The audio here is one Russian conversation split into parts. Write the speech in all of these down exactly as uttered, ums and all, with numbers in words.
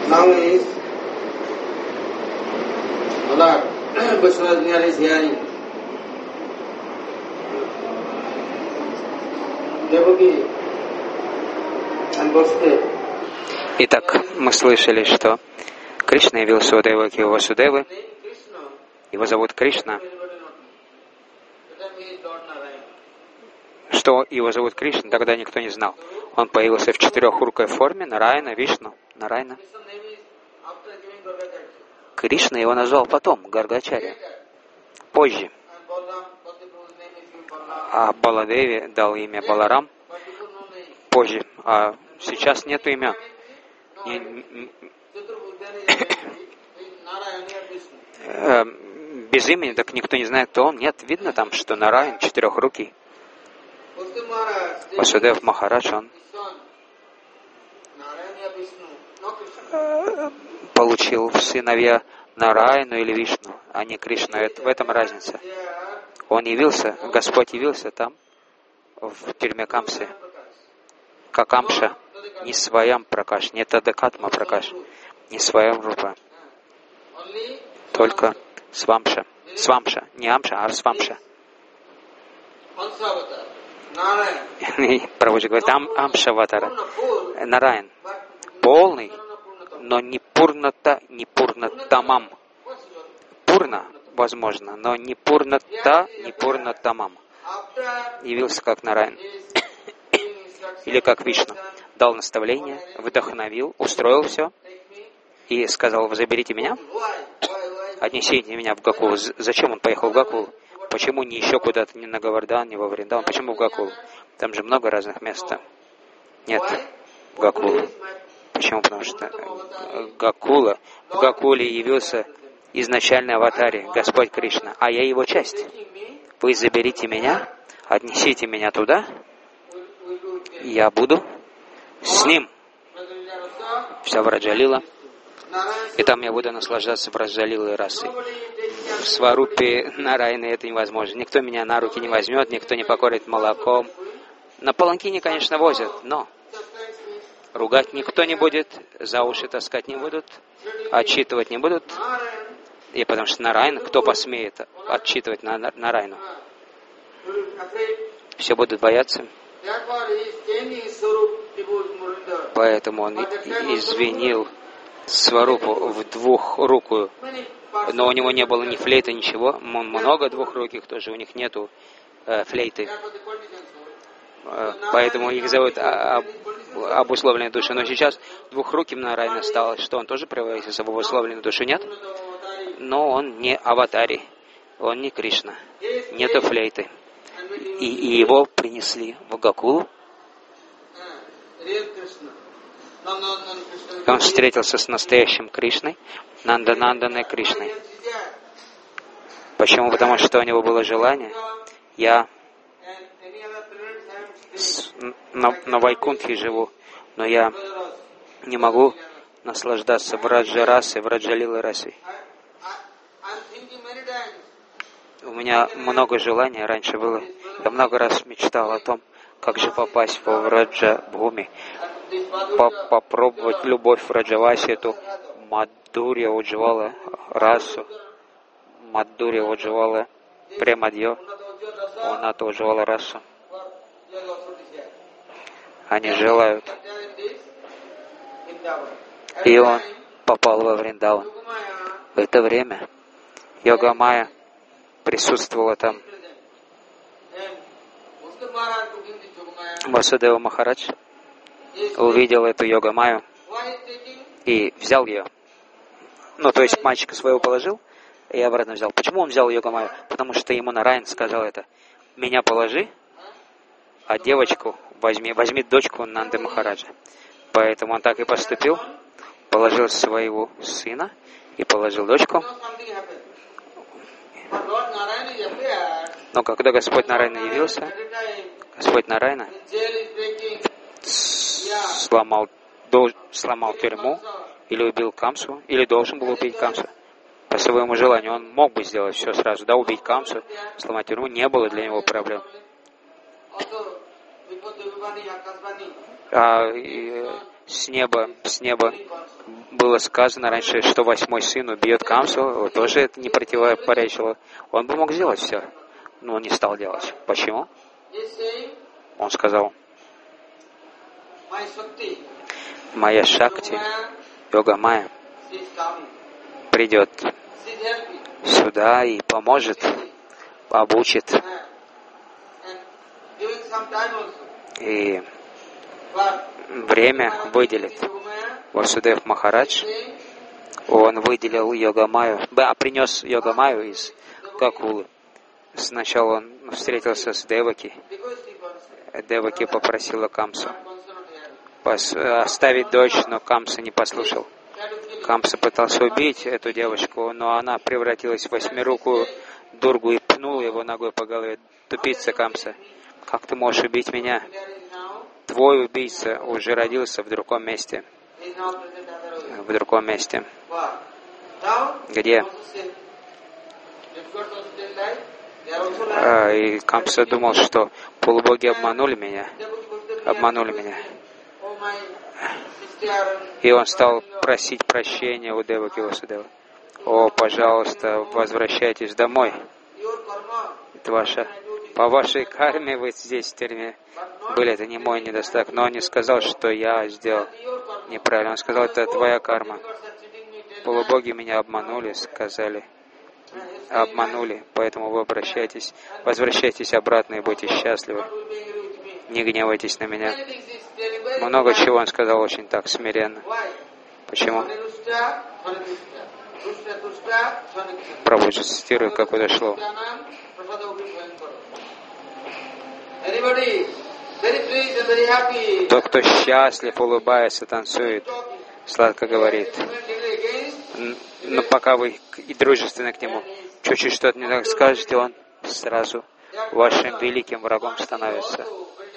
Now is Lord Vishwanath is hearing. Devaki and Vasudeva. Итак, мы слышали, что Кришна явился у Деваки и Васудевы. Его зовут Кришна. Что его зовут Кришна, тогда никто не знал. Он появился в четырехрукой форме, Нараяна, Вишну, Нараяна. Кришна его назвал потом, Гаргачарья, позже. А Баладеве дал имя Баларам позже. А сейчас нету имен. Без имени так никто не знает, кто он. Нет, видно там, что Нараян четырехрукий. Васудев Махарадж, он получил в сыновья Нараяну или Вишну, а не Кришну. В этом разница. Он явился, Господь явился там, в тюрьме Камсы, как Амша, не своям Пракаш, не Тадакатма Пракаш, не своям Рупа, только Свамша. Свамша, не Амша, а Свамша. Прабхуджи говорит, Ам, Амшаватара, Нараян, полный, но не пурната, не пурнатамам. Пурна, возможно, но не пурната, не пурнатамам. Явился как Нараян. Или как Вишну. Дал наставление, вдохновил, устроил все и сказал, вы заберите меня, отнесите меня в Гакулу. Зачем он поехал в Гакулу? Почему не еще куда-то, не на Говардан, не во Вриндаун? Почему в Гакулу? Там же много разных мест. Нет, в Гакулу. Почему? Потому что Гакула, в Гакуле явился изначальный аватаре, Господь Кришна, а я его часть. Вы заберите меня, отнесите меня туда, я буду с ним. Вся Враджалила. И там я буду наслаждаться Враджалилой расой. В Сварупе Нараяны это невозможно. Никто меня на руки не возьмет, никто не покорит молоком. На паланкине, конечно, возят, но ругать никто не будет, за уши таскать не будут, отчитывать не будут. И потому что Нараян, кто посмеет отчитывать на Нараяну? Все будут бояться. Поэтому он извинил Сварупу в двухрукую. Но у него не было ни флейты, ничего. Много двухруких тоже, у них нету э, флейты. Э, поэтому их зовут а, а, обусловленные души. Но сейчас двухруким Нараяна стало, что он тоже превратился в обусловленную душу, нет? Но он не аватари, он не Кришна, нету флейты. И, и его принесли в Гакулу. Он встретился с настоящим Кришной, Нандананданой Кришной. Почему? Потому что у него было желание. Я с, на, на Вайкунтхе живу, но я не могу наслаждаться Враджа-расой, Враджалилой расой. У меня много желаний раньше было. Я много раз мечтал о том, как же попасть во Враджа-бхуми, попробовать любовь Враджаваси, эту Мадхурья Уджвала расу, Мадхурья Уджвала Премадьё, Уната Уджвала расу. Они желают. И он попал во Вриндаван. В это время Йога-майя присутствовала там. Васудева Махарадж увидел эту Йога-майю и взял ее. Ну, то есть мальчика своего положил и обратно взял. Почему он взял Йога-майю? Потому что ему Нараян сказал это. Меня положи, а девочку возьми, возьми дочку Нанды Махараджа. Поэтому он так и поступил. Положил своего сына и положил дочку. Но когда Господь Нараяна явился, Господь Нараяна сломал, дол, сломал тюрьму, или убил Камсу, или должен был убить Камсу. По своему желанию. Он мог бы сделать все сразу, да, убить Камсу, сломать тюрьму, не было для него проблем. А с неба, с неба было сказано раньше, что восьмой сын убьет Камсу, тоже это не противоречило. Он бы мог сделать все, но он не стал делать. Почему? Он сказал, моя Шакти, Йога Майя, придет сюда и поможет, обучит. И время выделит. Васудев Махарадж, он выделил Йога-майю, да, принес Йога-майю из Гакулы. Сначала он встретился с Деваки. Деваки попросила Камсу оставить дочь, но Камса не послушал. Камса пытался убить эту девочку, но она превратилась в восьмирукую Дургу и пнула его ногой по голове. Тупица, Камса, как ты можешь убить меня? Твой убийца уже родился в другом месте. В другом месте. Где? А, и Камса думал, что полубоги обманули меня. Обманули меня. И он стал просить прощения у Деваки Васудева. О, пожалуйста, возвращайтесь домой. Это ваша... По вашей карме вы здесь в тюрьме были, это не мой недостаток. Но он не сказал, что я сделал неправильно. Он сказал, это твоя карма. Полубоги меня обманули, сказали. Обманули, поэтому вы обращайтесь, возвращайтесь обратно и будьте счастливы. Не гневайтесь на меня. Много чего он сказал очень так смиренно. Почему? Прабху цитирует, как это шло. Тот, кто счастлив, улыбается, танцует, сладко говорит. Но пока вы и дружественны к нему, чуть-чуть что-то не так скажете, он сразу вашим великим врагом становится.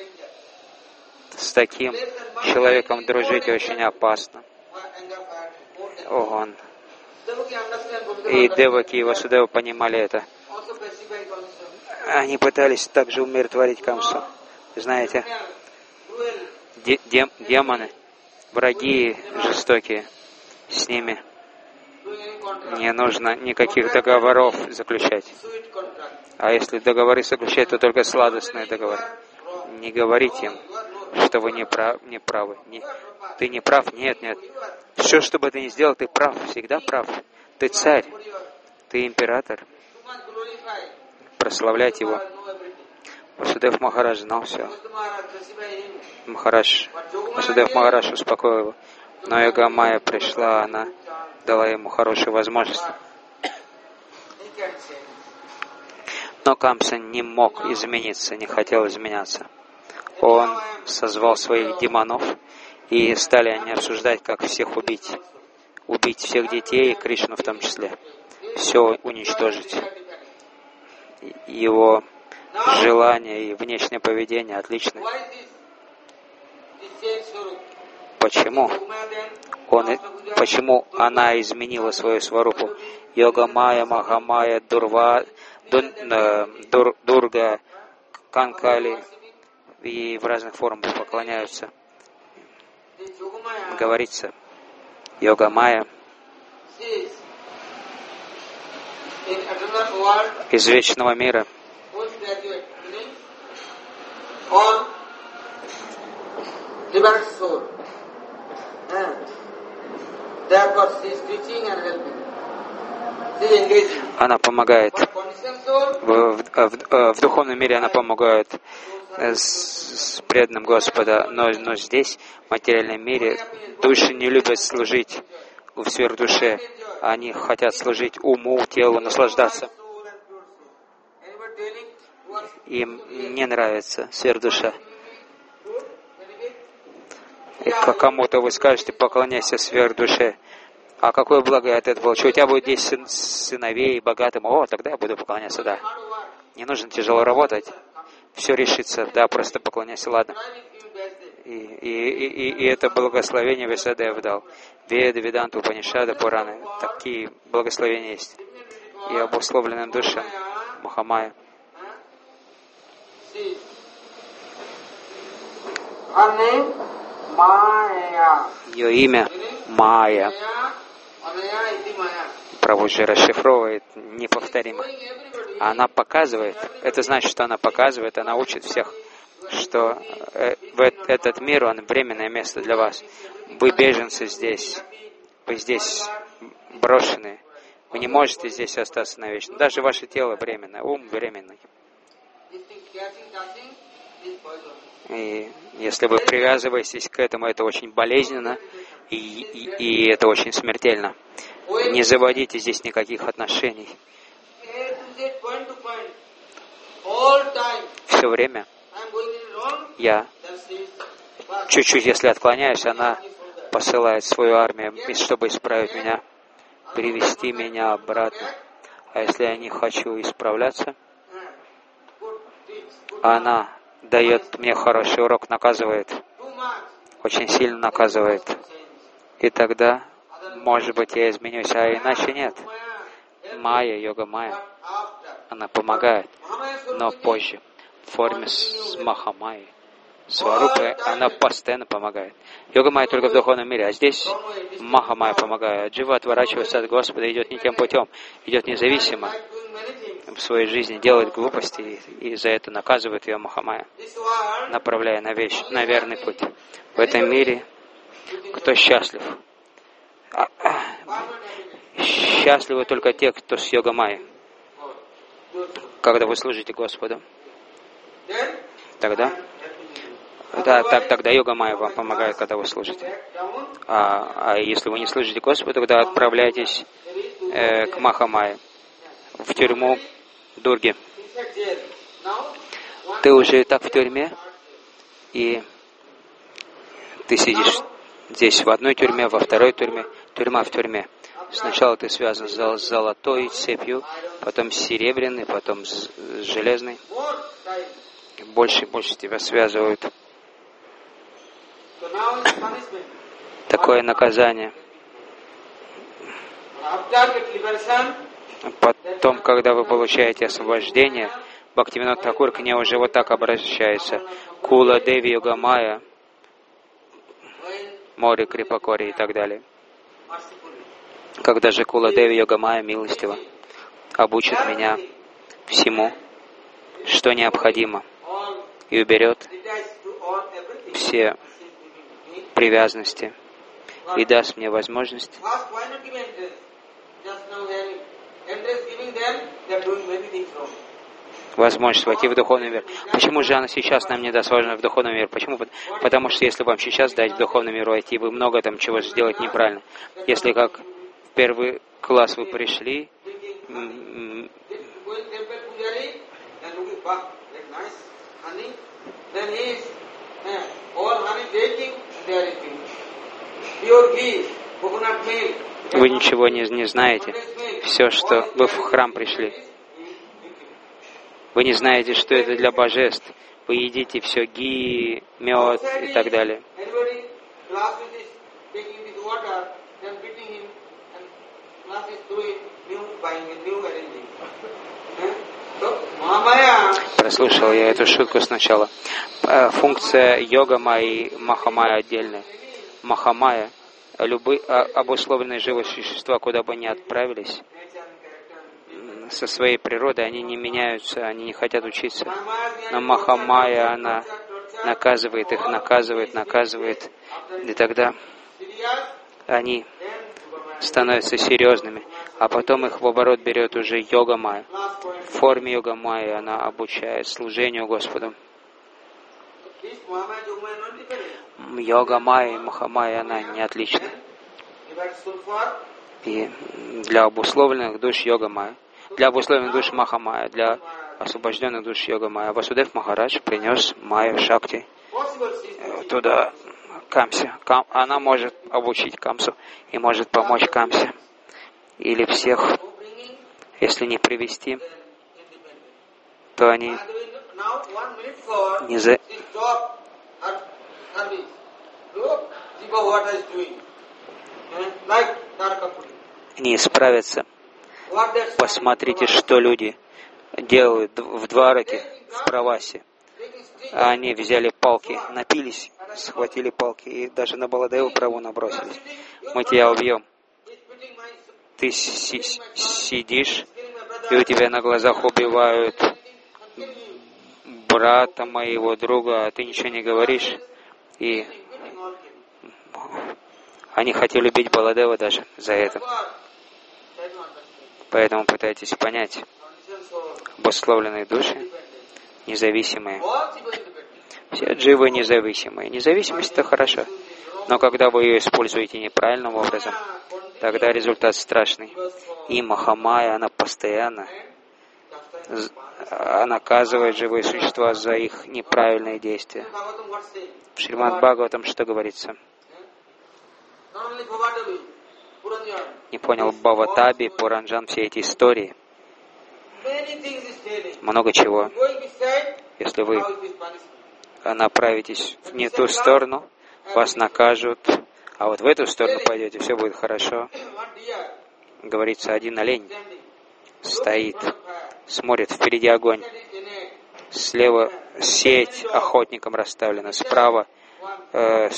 С таким человеком дружить очень опасно. Он. И Деваки и Васудева понимали это. Они пытались также умиротворить Камсу. Знаете, де- дем- демоны, враги жестокие, с ними не нужно никаких договоров заключать. А если договоры заключать, то только сладостные договоры. Не говорите им, что вы не, прав, не правы. Не, ты не прав? Нет, нет. Все, что бы ты ни сделал, ты прав, всегда прав. Ты царь, ты император. Прославлять его. Васудев Махарадж знал все. Махарадж, Васудев Махарадж успокоил его. Но Йога-майя пришла, она дала ему хорошую возможность. Но Камса не мог измениться, не хотел изменяться. Он созвал своих демонов, и стали они обсуждать, как всех убить. Убить всех детей, и Кришну в том числе. Все уничтожить. Его желания и внешнее поведение отличны. Почему? Он, почему она изменила свою сварупу? Йога-майя, Маха-майя, Дурва, Дур, Дурга, Канкали и в разных формах поклоняются. Говорится, Йога-майя из вечного мира она помогает. В, в, в, в духовном мире она помогает с, с преданным Господа, но, но здесь, в материальном мире, души не любят служить в сверхдуше. Они хотят служить уму, телу, наслаждаться. Им не нравится сверхдуша. И кому-то вы скажете, поклоняйся сверхдуше. А какое благо от этого получу? У тебя будет десять сыновей, богатым. О, тогда я буду поклоняться, да. Не нужно тяжело работать. Все решится, да, просто поклоняйся, ладно. И, и, и, и это благословение Весадев дал. Веда, Веданта, Упанишада, Пураны. Такие благословения есть. И обусловленным душам Махамая. Ее имя Майя. Прабху же расшифровывает неповторимо. Она показывает, это значит, что она показывает, она учит всех, что э, в этот мир, он временное место для вас. Вы беженцы здесь, вы здесь брошены, вы не можете здесь остаться навечно. Даже ваше тело временное, ум временный. И если вы привязываетесь к этому, это очень болезненно, и, и, и это очень смертельно. Не заводите здесь никаких отношений. Все время я чуть-чуть, если отклоняюсь, она посылает свою армию, чтобы исправить меня, привести меня обратно. А если я не хочу исправляться, она дает мне хороший урок, наказывает, очень сильно наказывает. И тогда, может быть, я изменюсь, а иначе нет. Майя, йога Майя, она помогает, но позже, в форме с Махамайи, Сварупы, она постоянно помогает. Йога Майя только в духовном мире, а здесь Махамайя помогает. Джива отворачивается от Господа, идет не тем путем, идет независимо в своей жизни, делает глупости, и, и за это наказывает ее Махамайя, направляя на, вещь, на верный путь. В этом мире кто счастлив? А, а, счастливы только те, кто с йога Майей. Когда вы служите Господу, тогда, да, так, тогда йога Майя вам помогает, когда вы служите. А, а если вы не служите Господу, тогда отправляйтесь э, к Махамайе, в тюрьму Дурги. Ты уже и так в тюрьме, и ты сидишь здесь в одной тюрьме, во второй тюрьме, тюрьма в тюрьме. Сначала ты связан с золотой цепью, потом с серебряной, потом с железной. Больше и больше тебя связывают. Такое наказание. Потом, когда вы получаете освобождение, Бхактивинод Тхакур к ней уже вот так обращается. Кула Деви Йога Майя, Мори Крипакори и так далее. Когда же Кула Деви Йога Майя милостиво обучит меня всему, что необходимо, и уберет все привязанности и даст мне возможность возможность войти в духовный мир. Почему же она сейчас нам не даст возможность в духовный мир? Почему? Потому что если вам сейчас дать в духовный мир войти, вы много там чего сделать неправильно. Если как в первый класс вы пришли, вы ничего не, не знаете. Все, что вы в храм пришли. Вы не знаете, что это для божеств. Вы едите все ги, мед и так далее. Прослушал я эту шутку сначала. Функция йога Майи и Махамайя отдельная. Махамайя, любые обусловленные живые существа, куда бы ни отправились, со своей природой, они не меняются, они не хотят учиться. Но Махамайя, она наказывает их, наказывает, наказывает. И тогда они становятся серьезными. А потом их в оборот берет уже йога Майя. В форме йога Майя она обучает служению Господу. Йога Майя и Махамайя, она не отлична. И для обусловленных душ йога Майя. Для обусловленных душ Махамайя, для освобожденных душ йога Майя. Васудев Махарадж принес Майю Шакти туда, Камсе. Кам, она может обучить Камсу и может помочь Камсе. Или всех, если не привести, то они не, за... не исправятся. Посмотрите, что люди делают в Двараке, в Правасе. Они взяли палки, напились, схватили палки и даже на Баладеву Прабху набросились. Мы тебя убьем. Ты си сидишь, и у тебя на глазах убивают брата моего друга, а ты ничего не говоришь. И они хотели убить Баладева даже за это. Поэтому пытайтесь понять, обусловленные души независимые. Все дживы независимые. Независимость — это хорошо. Но когда вы ее используете неправильным образом, тогда результат страшный. И Махамая, она постоянно наказывает живые существа за их неправильные действия. В Шримад Бхагаватам что говорится? Не понял Бхаватаби, Пуранджан, все эти истории. Много чего. Если вы направитесь в не ту сторону, вас накажут, а вот в эту сторону пойдете, все будет хорошо. Говорится, один олень стоит, смотрит, впереди огонь. Слева сеть охотником расставлена, справа э,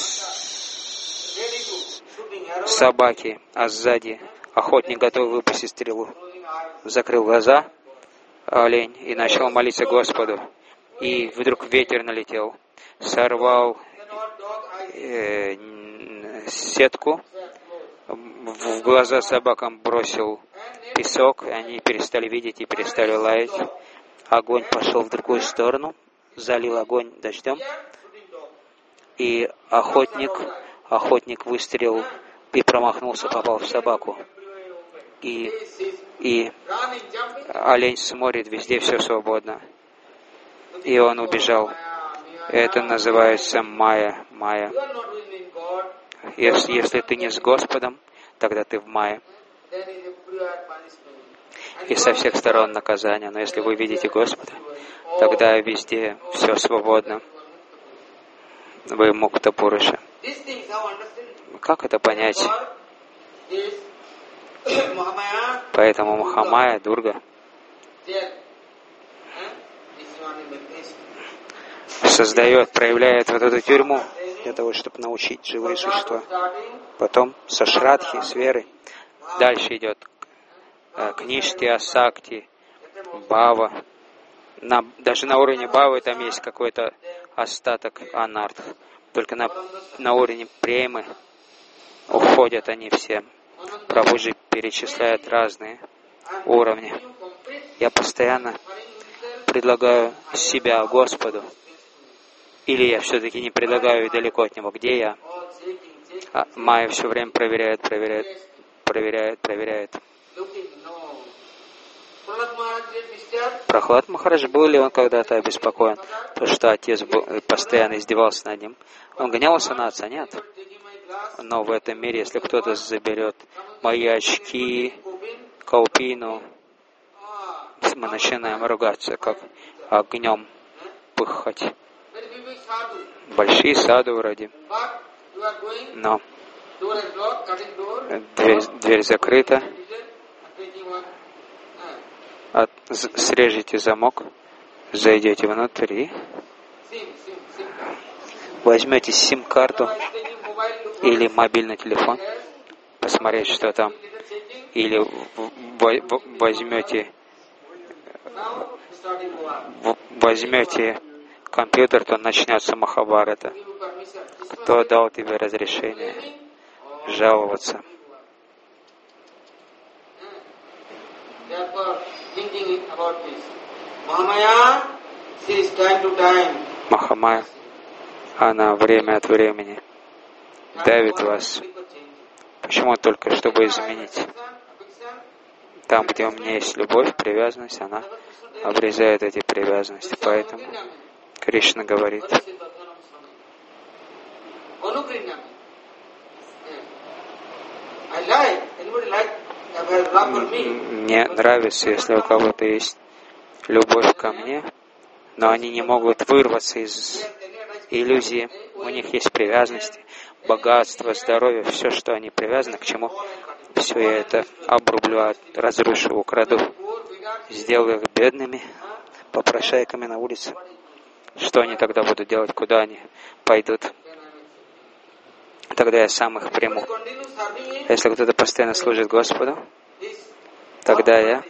собаки, а сзади охотник готов выпустить стрелу. Закрыл глаза олень и начал молиться Господу. И вдруг ветер налетел, сорвал э, сетку, в глаза собакам бросил песок, и они перестали видеть и перестали лаять. Огонь пошел в другую сторону, залил огонь дождем, и охотник, охотник выстрелил и промахнулся, попал в собаку. И, и олень смотрит, везде все свободно. И он убежал. Это называется майя. майя. Если, если ты не с Господом, тогда ты в майе. И со всех сторон наказание. Но если вы видите Господа, тогда везде все свободно. Вы мукта пуруша. Как это понять? Поэтому Махамая, Дурга, создает, проявляет вот эту тюрьму для того, чтобы научить живые существа. Потом со Шрадхи, с верой, дальше идет Кништи, Асакти, Бава. На, даже на уровне Бавы там есть какой-то остаток анартх. Только на, на уровне премы уходят они все. Прабхуджи перечисляет разные уровни. Я постоянно предлагаю себя Господу. Или я все-таки не предлагаю и далеко от Него. Где я? А майя все время проверяет, проверяет, проверяет, проверяет. Прохлад Махарадж, был ли он когда-то обеспокоен, то что отец был, постоянно издевался над ним? Он гневался на отца? Нет. Но в этом мире, если кто-то заберет мои очки, каупину, мы начинаем ругаться, как огнем пыхать. Большие саду вроде. Но дверь, дверь закрыта. От, срежете замок, зайдете внутрь и возьмете сим-карту или мобильный телефон, посмотреть, что там, или возьмете возьмете компьютер, то начнется Махабхарата. Кто дал тебе разрешение жаловаться? Махамая, она время от времени давит вас. Почему? Только чтобы изменить. Там, где у меня есть любовь, привязанность, она обрезает эти привязанности. Поэтому Кришна говорит: мне нравится, если у кого-то есть любовь ко мне, но они не могут вырваться из иллюзии. У них есть привязанности, богатство, здоровье, все, что они привязаны, к чему. Все я это обрублю, разрушу, украду, сделаю их бедными, попрошайками на улице. Что они тогда будут делать? Куда они пойдут? тогда я сам их приму. Если кто-то постоянно служит Господу, тогда я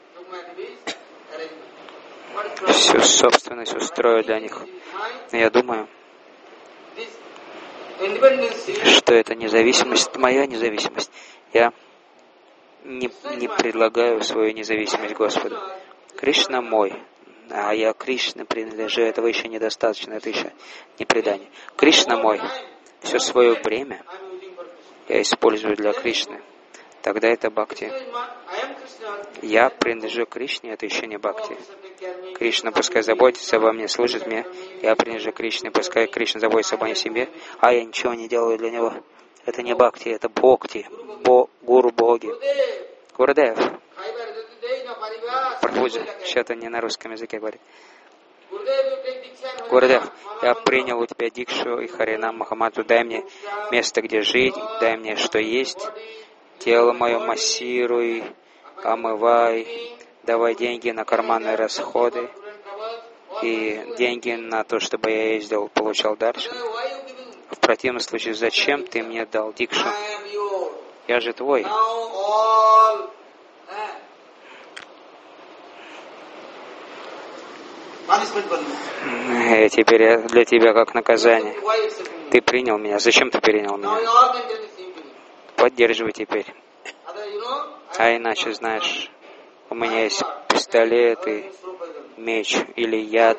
всю собственность устрою для них. Я думаю, что это независимость, моя независимость. Я не, не предлагаю свою независимость Господу. Кришна мой, а я Кришне принадлежу. Этого еще недостаточно, это еще не предание. Кришна мой, все свое время я использую для Кришны. Тогда это бхакти. Я принадлежу Кришне, это еще не бхакти. Кришна пускай заботится обо мне, служит мне. Я принадлежу Кришне, пускай Кришна заботится обо мне себе, а я ничего не делаю для него. Это не бхакти, это бхакти, бо, гуру боги. Гурудев. Прабхуджи, что-то не на русском языке говорит. Гурудев, я принял у тебя дикшу и Харинам Махамадру. Дай мне место, где жить, дай мне, что есть. Тело мое массируй, омывай, давай деньги на карманные расходы и деньги на то, чтобы я ездил, получал дальше. В противном случае, зачем ты мне дал дикшу? Я же твой. И теперь я для тебя как наказание. Ты принял меня. Зачем ты принял меня? Поддерживай теперь. А иначе, знаешь, у меня есть пистолет и меч или яд.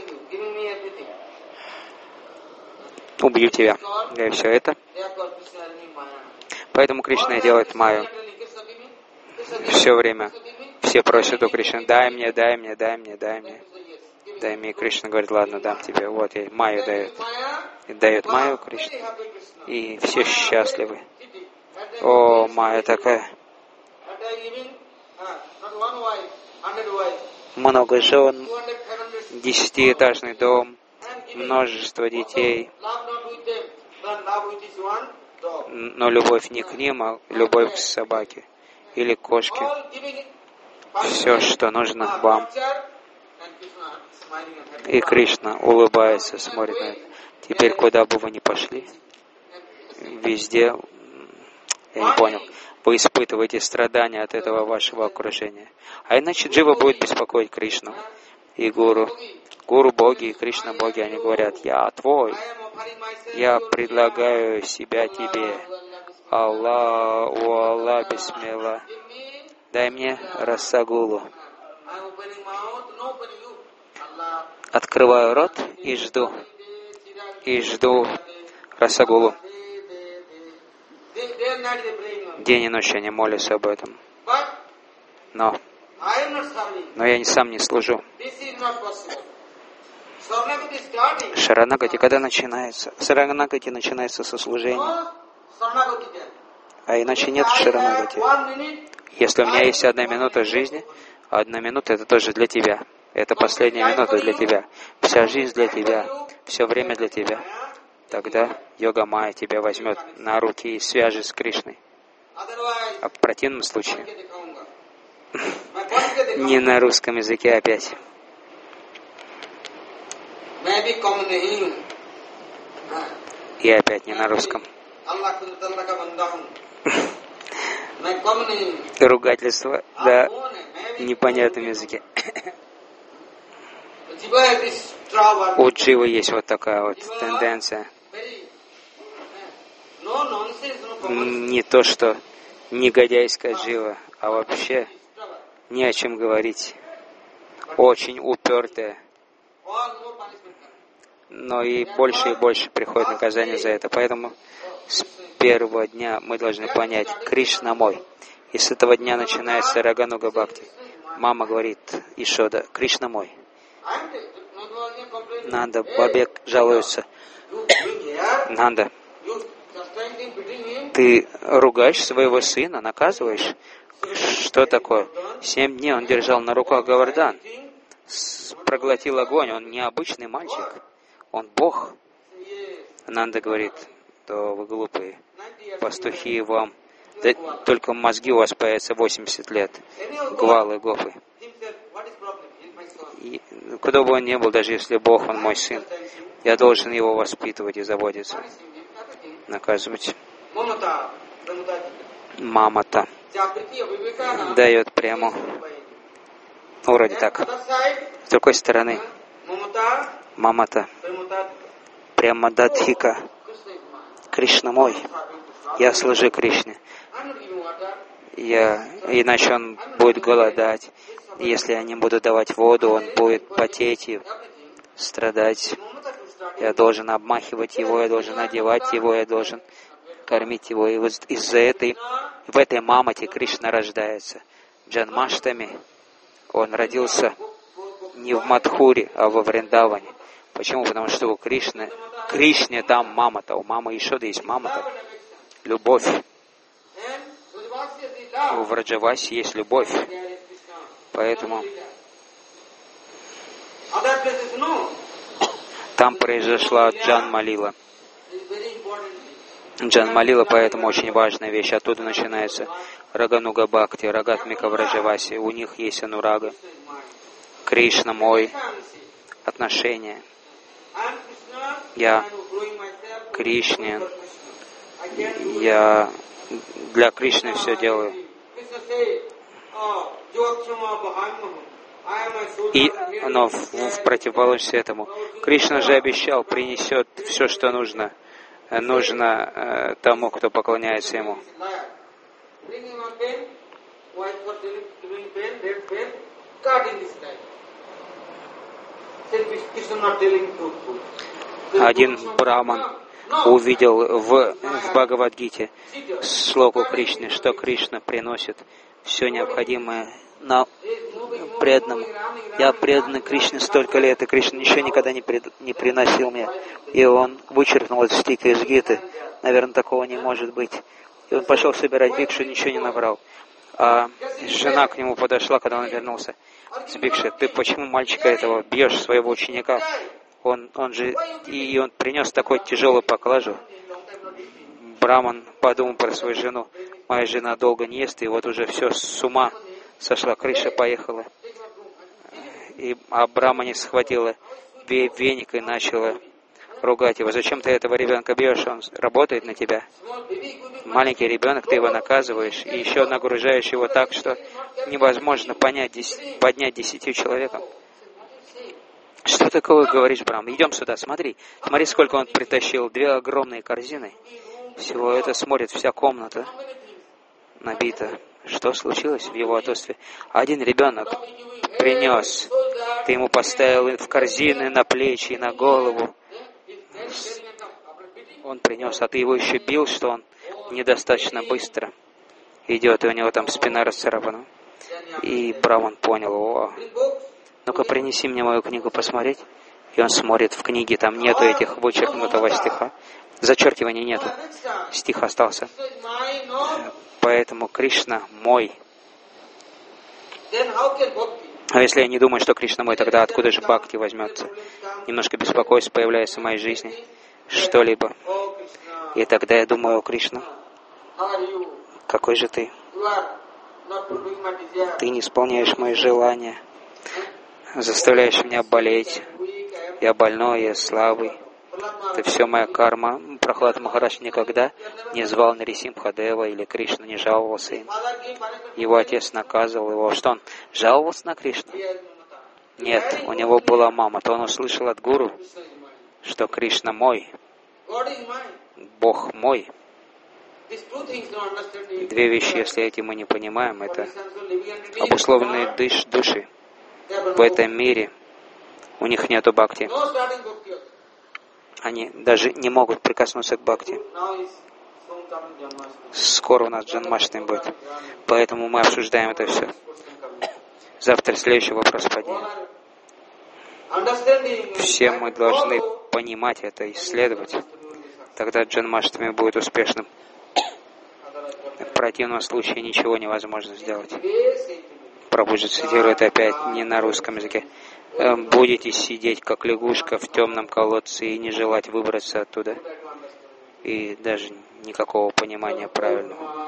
Убью тебя. Да и все это. Поэтому Кришна делает майю. Все время. Все просят у Кришны: дай мне, дай мне, дай мне, дай мне. Дай мне. И Кришна говорит: ладно, дам тебе. Вот, я майю дает. И дает майю Кришна. И все счастливы. О, майя такая. Много жен, десятиэтажный дом, множество детей. Но любовь не к ним, а любовь к собаке или кошке. Все, что нужно вам. И Кришна улыбается, смотрит на это. Теперь, куда бы вы ни пошли, везде, я не понял, вы испытываете страдания от этого вашего окружения. А иначе джива будет беспокоить Кришну и Гуру. Гуру боги и Кришна боги, они говорят: я твой, я предлагаю себя тебе. Аллах, о Аллах, бисмилла, дай мне расагулу. Открываю рот и жду, и жду расагулу. День и ночь они молятся об этом. Но, но я сам не служу. Шаранагати когда начинается? Шаранагати начинается со служения. А иначе нет Шаранагати. Если у меня есть одна минута жизни, одна минута это тоже для тебя. Это последняя минута для тебя. Вся жизнь для тебя. Все время для тебя. Тогда йога майя тебя возьмет на руки и свяжет с Кришной. А в противном случае не на русском языке опять. И опять не на русском. Ругательство на непонятном языке. У дживы есть вот такая вот тенденция. Не то, что негодяйская джива, а вообще не о чем говорить. Очень упертая. Но и больше и больше приходит наказание за это. Поэтому с первого дня мы должны понять: Кришна мой. И с этого дня начинается Рагануга Бхакти. Мама говорит Ишода: Кришна мой. Нанда, Бабек жалуется: Нанда, ты ругаешь своего сына, наказываешь? Что такое? Семь дней он держал на руках Говардан, проглотил огонь, он необычный мальчик, он Бог. Нанда говорит: да вы глупые, пастухи вам, да только мозги у вас появятся восемьдесят лет, гвалы, гопы. И куда бы он ни был, даже если Бог, он мой сын, я должен его воспитывать и заботиться. наказывать. Мамата, Мамата дает прему. Ну, вроде так. С другой стороны, мамата, премададхика. Кришна мой. Я служу Кришне. Я, иначе он будет голодать. Если я не буду давать воду, он будет потеть и страдать. Я должен обмахивать его, я должен одевать его, я должен кормить его. И вот из-за этой, в этой мамате Кришна рождается. Джанмаштами он родился не в Мадхуре, а во Вриндаване. Почему? Потому что у Кришны, Кришне там мамата, у мамы Ишоды есть мамата, любовь. У Враджаваси есть любовь. Поэтому там произошла Джанма-лила. Джанма-лила, поэтому очень важная вещь. Оттуда начинается Рагануга Бхакти, Рагатмика Враджаваси. У них есть анурага. Кришна мой. Отношения. Я Кришне. Я для Кришны все делаю. И, но в, в противоположность этому, Кришна же обещал, принесет все, что нужно, нужно э, тому, кто поклоняется Ему. Один браман увидел в, в Бхагавад-гите слогу Кришны, что Кришна приносит все необходимое на преданному. Я преданный Кришне столько лет, и Кришна ничего никогда не, пред, не приносил мне. И он вычеркнул этот стих из гиты. Наверное, такого не может быть. И он пошел собирать бикшу, ничего не набрал. А жена к нему подошла, когда он вернулся с бикшей. Ты почему мальчика этого бьешь, своего ученика? Он, он же, и он принес такой тяжелый поклажу. Браман подумал про свою жену. Моя жена долго не ест, и вот уже все с ума сошла, крыша поехала. И, а Брамани схватила веник и начала ругать его. Зачем ты этого ребенка бьешь? Он работает на тебя. Маленький ребенок, ты его наказываешь, и еще нагружаешь его так, что невозможно понять, поднять десятью человеком. Что такое говоришь, Брам? Идем сюда, смотри. Смотри, сколько он притащил. Две огромные корзины. Всего это смотрит вся комната набита. Что случилось в его отсутствии? Один ребенок принес. Ты ему поставил в корзины на плечи, на голову. Он принес, а ты его еще бил, что он недостаточно быстро идет, и у него там спина расцарапана. И Браман понял, о, ну-ка принеси мне мою книгу посмотреть. И он смотрит в книге, там нету этих вычеркнутого стиха. Зачеркивания нету. Стих остался. Поэтому Кришна мой. А если я не думаю, что Кришна мой, тогда откуда же бхакти возьмется? Немножко беспокойства появляется в моей жизни. Что-либо. И тогда я думаю, о Кришна, какой же ты? Ты не исполняешь мои желания. Заставляешь меня болеть. Я больной, я слабый. Это все моя карма. Прохлад Махарадж никогда не звал Нарисимхадева или Кришна не жаловался им. Его отец наказывал его. Что он жаловался на Кришну? Нет, у него была мама. То он услышал от гуру, что Кришна мой, Бог мой. Две вещи, если эти мы не понимаем, это обусловленные дыш, души в этом мире. У них нету бхакти. Они даже не могут прикоснуться к бхакти. Скоро у нас Джанмаштами будет. Поэтому мы обсуждаем это все. Завтра следующий вопрос поднимем. Все мы должны понимать это, исследовать. Тогда Джанмаштами будет успешным. В противном случае ничего невозможно сделать. Прабхуджи цитирует опять не на русском языке. Будете сидеть, как лягушка в темном колодце и не желать выбраться оттуда. И даже никакого понимания правильного.